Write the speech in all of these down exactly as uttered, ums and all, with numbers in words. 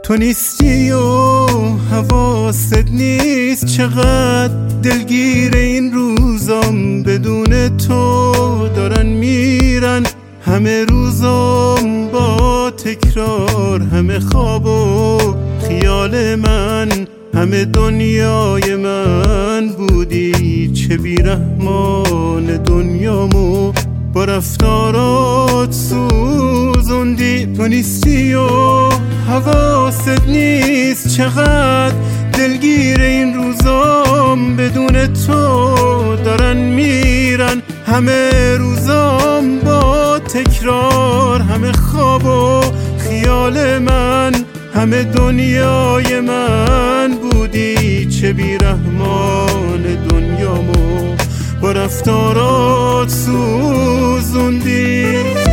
تو نیستی و حواست نیست، چقدر دلگیر این روزام بدون تو دارن میرن. همه روزام با تکرار، همه خواب و خیال من، همه دنیای من بودی. چه بیرحمان دنیامو با رفتارات سوزوندی. تو نیستی و حواست نیست، چقدر دلگیر این روزام بدون تو دارن میرن. همه روزام با تکرار، همه خواب و خیال من، همه دنیای من بودی. چه بیرحمان دنیامو با رفتارات سوزوندی.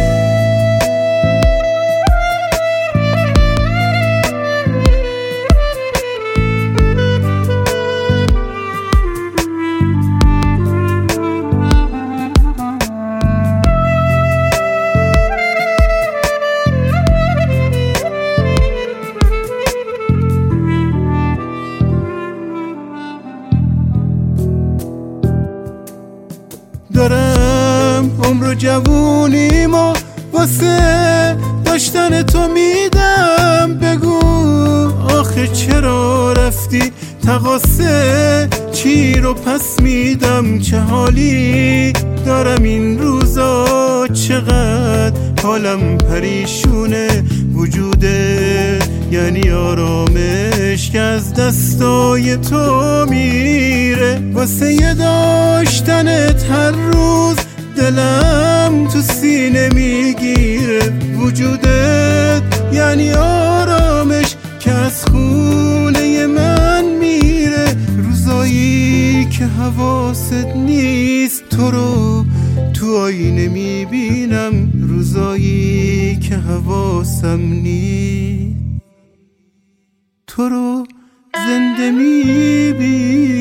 دارم عمر و جوونیمو واسه داشتن تو میدم. بگو آخه چرا رفتی؟ تقاصه چی رو پس میدم؟ چه حالی دارم این روزا، چقدر حالم پریشونه. وجوده یعنی آرامش که از دستای تو میره. واسه یه داشتنت هر روز دلم تو سینه میگیره. وجودت یعنی آرامش که از خونه من میره. روزایی که حواست نیست، تو رو تو آینه میبینم. روزایی که حواسم نیست، تو رو زنده میبینم.